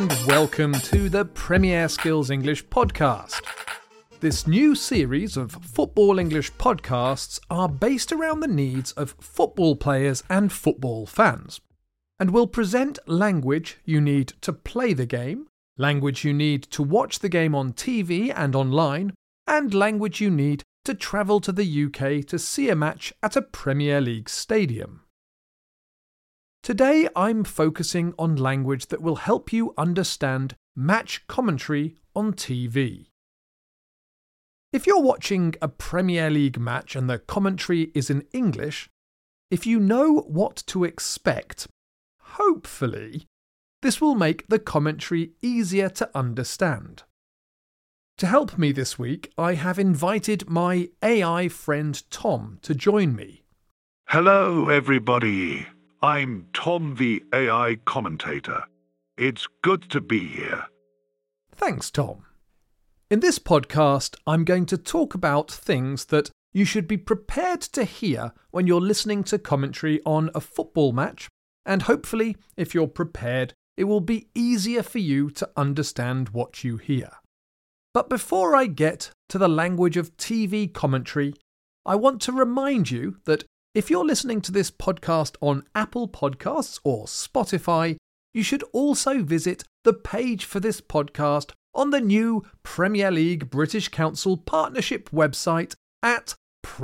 and welcome to the Premier Skills English podcast. This new series of Football English podcasts are based around the needs of football players and football fans, and will present language you need to play the game, language you need to watch the game on TV and online, and language you need to travel to the UK to see a match at a Premier League stadium. Today I'm focusing on language that will help you understand match commentary on TV. If you're watching a Premier League match and the commentary is in English, if you know what to expect, hopefully, this will make the commentary easier to understand. To help me this week, I have invited my AI friend Tom to join me. Hello, everybody. I'm Tom, the AI commentator. It's good to be here. Thanks, Tom. In this podcast, I'm going to talk about things that you should be prepared to hear when you're listening to commentary on a football match, and hopefully, if you're prepared, it will be easier for you to understand what you hear. But before I get to the language of TV commentary, I want to remind you that if you're listening to this podcast on Apple Podcasts or Spotify, you should also visit the page for this podcast on the new Premier League British Council partnership website at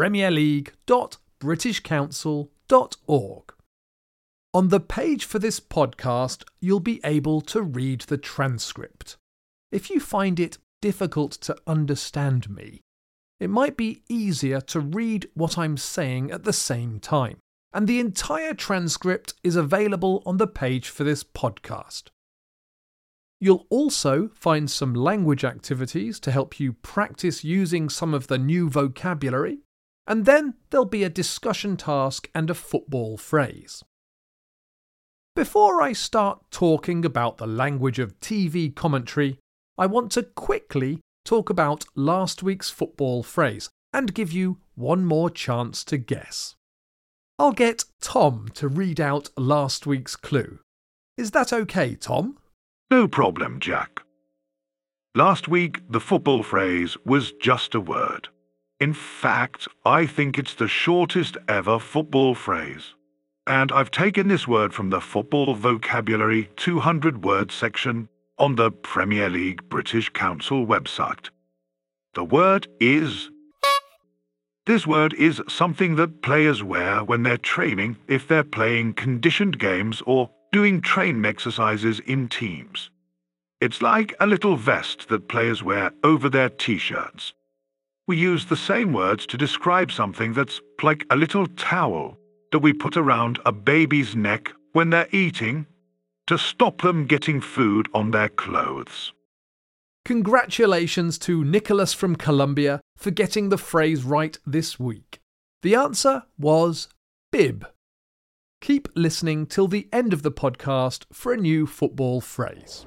premierleague.britishcouncil.org. On the page for this podcast, you'll be able to read the transcript. If you find it difficult to understand me, it might be easier to read what I'm saying at the same time, and the entire transcript is available on the page for this podcast. You'll also find some language activities to help you practice using some of the new vocabulary, and then there'll be a discussion task and a football phrase. Before I start talking about the language of TV commentary, I want to quickly talk about last week's football phrase and give you one more chance to guess. I'll get Tom to read out last week's clue. Is that okay, Tom? No problem, Jack. Last week, the football phrase was just a word. In fact, I think it's the shortest ever football phrase. And I've taken this word from the Football Vocabulary 200-word section on the Premier League British Council website. The word is... This word is something that players wear when they're training if they're playing conditioned games or doing training exercises in teams. It's like a little vest that players wear over their t-shirts. We use the same words to describe something that's like a little towel that we put around a baby's neck when they're eating to stop them getting food on their clothes. Congratulations to Nicholas from Colombia for getting the phrase right this week. The answer was bib. Keep listening till the end of the podcast for a new football phrase.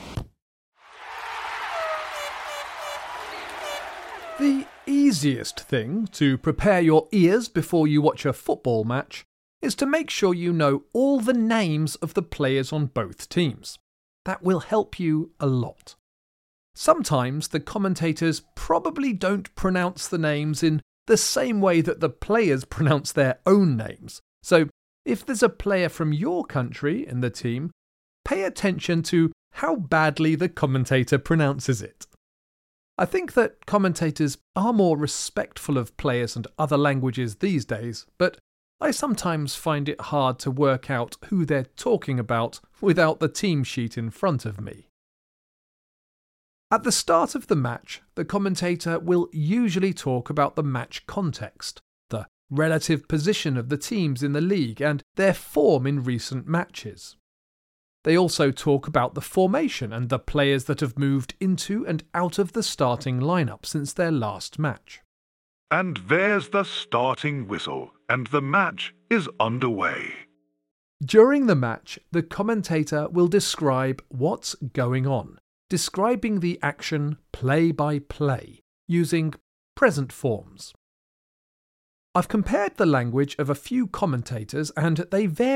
The easiest thing to prepare your ears before you watch a football match is to make sure you know all the names of the players on both teams. That will help you a lot. Sometimes the commentators probably don't pronounce the names in the same way that the players pronounce their own names. So if there's a player from your country in the team, pay attention to how badly the commentator pronounces it. I think that commentators are more respectful of players and other languages these days, but I sometimes find it hard to work out who they're talking about without the team sheet in front of me. At the start of the match, the commentator will usually talk about the match context, the relative position of the teams in the league and their form in recent matches. They also talk about the formation and the players that have moved into and out of the starting lineup since their last match. And there's the starting whistle, and the match is underway. During the match, the commentator will describe what's going on, describing the action play by play, using present forms. I've compared the language of a few commentators and they vary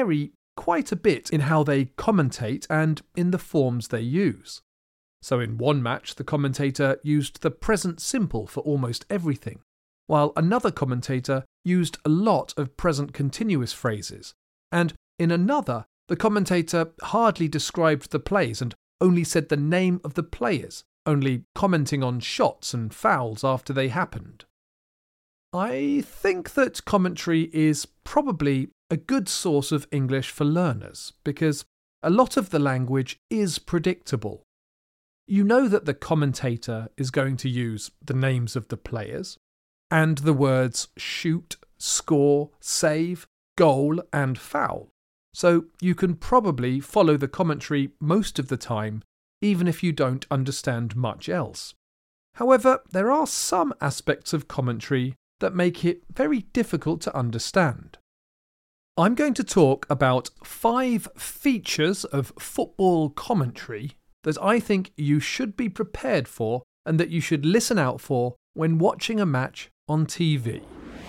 quite a bit in how they commentate and in the forms they use. So in one match, the commentator used the present simple for almost everything, while another commentator used a lot of present continuous phrases, and in another, the commentator hardly described the plays and only said the name of the players, only commenting on shots and fouls after they happened. I think that commentary is probably a good source of English for learners because a lot of the language is predictable. You know that the commentator is going to use the names of the players and the words shoot, score, save, goal and foul. So you can probably follow the commentary most of the time, even if you don't understand much else. However, there are some aspects of commentary that make it very difficult to understand. I'm going to talk about 5 features of football commentary that I think you should be prepared for and that you should listen out for when watching a match on TV.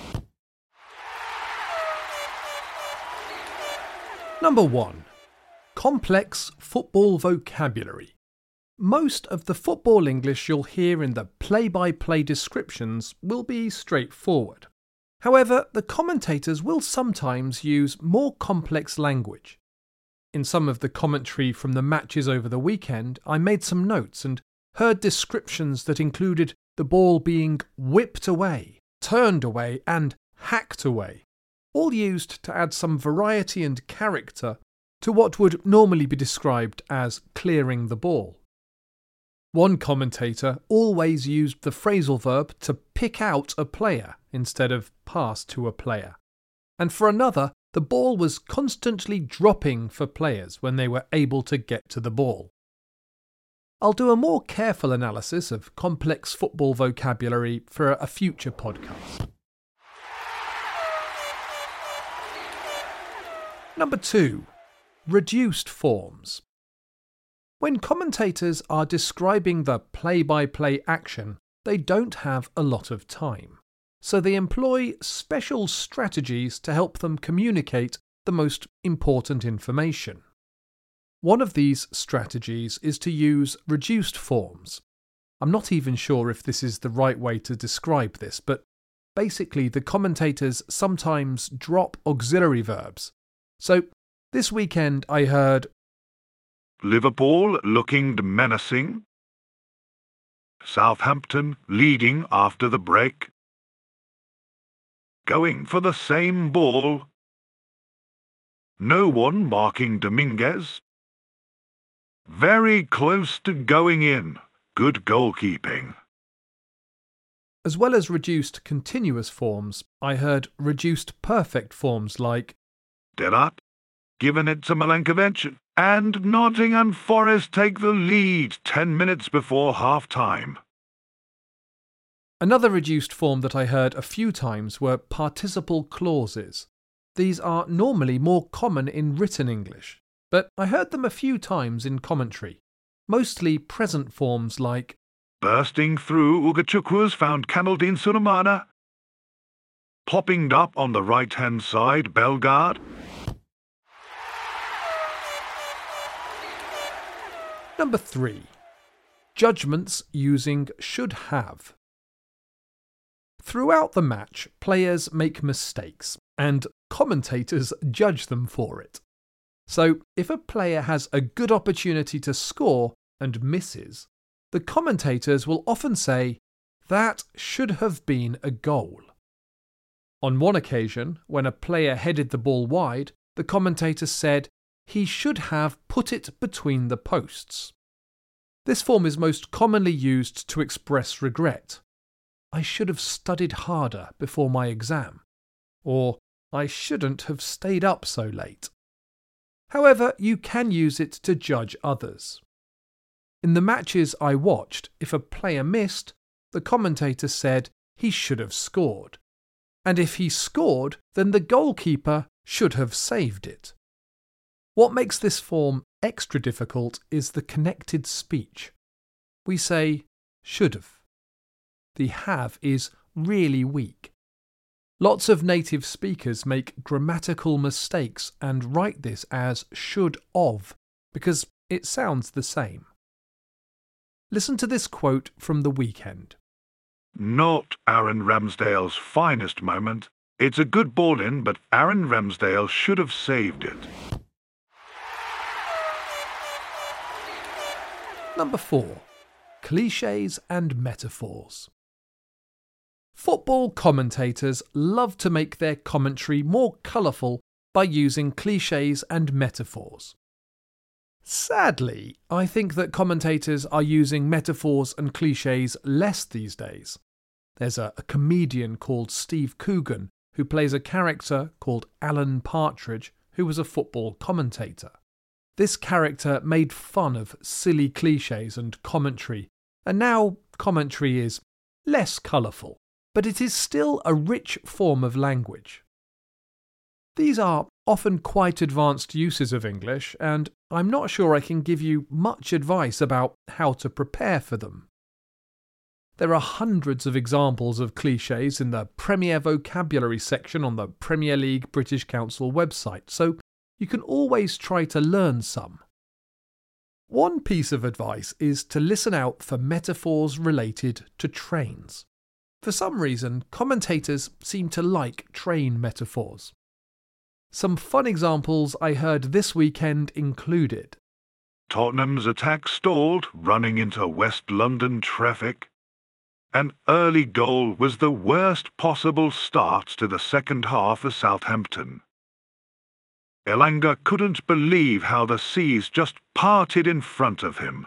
Number 1. Complex football vocabulary. Most of the football English you'll hear in the play-by-play descriptions will be straightforward. However, the commentators will sometimes use more complex language. In some of the commentary from the matches over the weekend, I made some notes and heard descriptions that included the ball being whipped away, turned away and hacked away, all used to add some variety and character to what would normally be described as clearing the ball. One commentator always used the phrasal verb to pick out a player instead of pass to a player. And for another, the ball was constantly dropping for players when they were able to get to the ball. I'll do a more careful analysis of complex football vocabulary for a future podcast. Number 2. Reduced forms. When commentators are describing the play-by-play action, they don't have a lot of time, so they employ special strategies to help them communicate the most important information. One of these strategies is to use reduced forms. I'm not even sure if this is the right way to describe this, but basically the commentators sometimes drop auxiliary verbs. So this weekend I heard Liverpool looking menacing. Southampton leading after the break. Going for the same ball. No one marking Dominguez. Very close to going in. Good goalkeeping. As well as reduced continuous forms, I heard reduced perfect forms like Derat, given it to Milenkovic, and Nottingham Forest take the lead 10 minutes before half-time. Another reduced form that I heard a few times were participle clauses. These are normally more common in written English, but I heard them a few times in commentary, mostly present forms like Bursting through, Ugachukwu's found Kamaldeen Sulemana. Popping up on the right-hand side, Bellegarde. Number 3. Judgments using should have. Throughout the match, players make mistakes, and commentators judge them for it. So, if a player has a good opportunity to score and misses, the commentators will often say, "That should have been a goal." On one occasion, when a player headed the ball wide, the commentator said, "He should have put it between the posts." This form is most commonly used to express regret. "I should have studied harder before my exam," or "I shouldn't have stayed up so late." However, you can use it to judge others. In the matches I watched, if a player missed, the commentator said he should have scored. And if he scored, then the goalkeeper should have saved it. What makes this form extra difficult is the connected speech. We say should have. The have is really weak. Lots of native speakers make grammatical mistakes and write this as should of because it sounds the same. Listen to this quote from the weekend. Not Aaron Ramsdale's finest moment. It's a good ball in, but Aaron Ramsdale should have saved it. Number 4. Clichés and metaphors. Football commentators love to make their commentary more colourful by using clichés and metaphors. Sadly, I think that commentators are using metaphors and clichés less these days. There's a comedian called Steve Coogan who plays a character called Alan Partridge who was a football commentator. This character made fun of silly clichés and commentary, and now commentary is less colourful, but it is still a rich form of language. These are often quite advanced uses of English, and I'm not sure I can give you much advice about how to prepare for them. There are hundreds of examples of clichés in the Premier Vocabulary section on the Premier League British Council website, so you can always try to learn some. One piece of advice is to listen out for metaphors related to trains. For some reason, commentators seem to like train metaphors. Some fun examples I heard this weekend included: Tottenham's attack stalled, running into West London traffic. An early goal was the worst possible start to the second half for Southampton. Elanga couldn't believe how the seas just parted in front of him.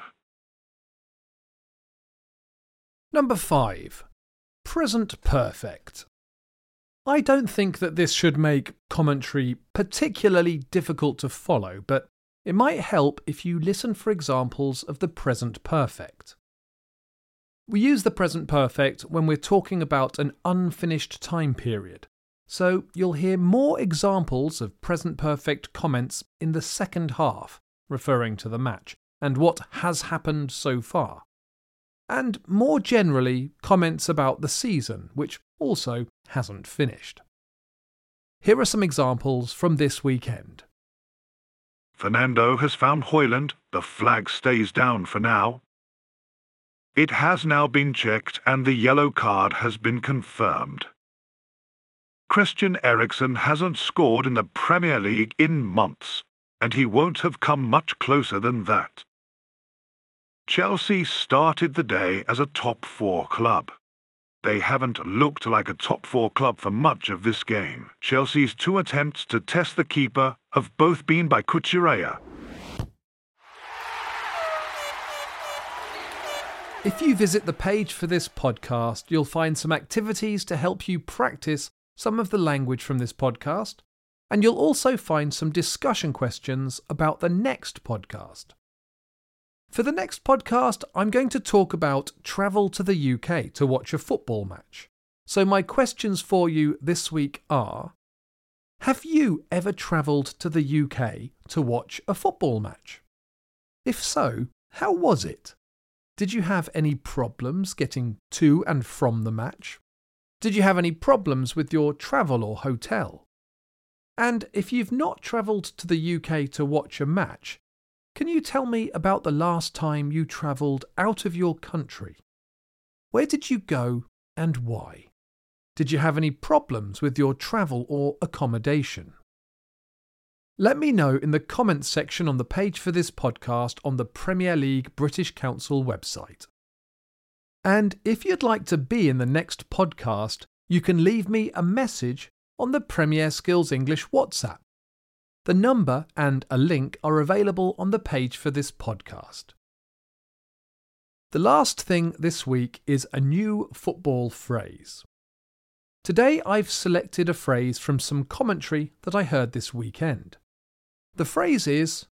Number 5. Present perfect. I don't think that this should make commentary particularly difficult to follow, but it might help if you listen for examples of the present perfect. We use the present perfect when we're talking about an unfinished time period, so you'll hear more examples of present perfect comments in the second half, referring to the match, and what has happened so far. And more generally, comments about the season, which also hasn't finished. Here are some examples from this weekend. Fernando has found Højlund. The flag stays down for now. It has now been checked and the yellow card has been confirmed. Christian Eriksen hasn't scored in the Premier League in months, and he won't have come much closer than that. Chelsea started the day as a top 4 club. They haven't looked like a top 4 club for much of this game. Chelsea's 2 attempts to test the keeper have both been by Cucurella. If you visit the page for this podcast, you'll find some activities to help you practice some of the language from this podcast, and you'll also find some discussion questions about the next podcast. For the next podcast, I'm going to talk about travel to the UK to watch a football match. So my questions for you this week are: have you ever travelled to the UK to watch a football match? If so, how was it? Did you have any problems getting to and from the match? Did you have any problems with your travel or hotel? And if you've not travelled to the UK to watch a match, can you tell me about the last time you travelled out of your country? Where did you go and why? Did you have any problems with your travel or accommodation? Let me know in the comments section on the page for this podcast on the Premier League British Council website. And if you'd like to be in the next podcast, you can leave me a message on the Premier Skills English WhatsApp. The number and a link are available on the page for this podcast. The last thing this week is a new football phrase. Today I've selected a phrase from some commentary that I heard this weekend. The phrase is: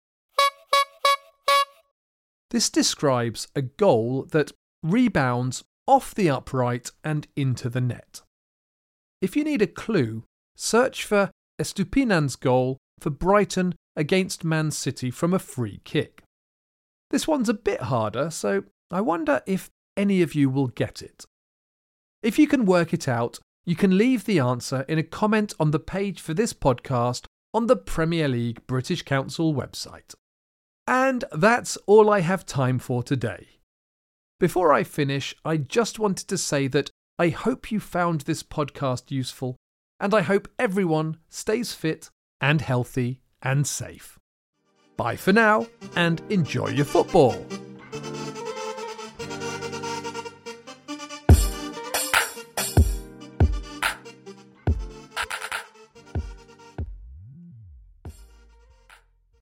this describes a goal that rebounds off the upright and into the net. If you need a clue, search for Estupinan's goal for Brighton against Man City from a free kick. This one's a bit harder, so I wonder if any of you will get it. If you can work it out, You can leave the answer in a comment on the page for this podcast on the Premier League British Council website. And that's all I have time for today. Before I finish, I just wanted to say that I hope you found this podcast useful, and I hope everyone stays fit and healthy and safe. Bye for now, and enjoy your football.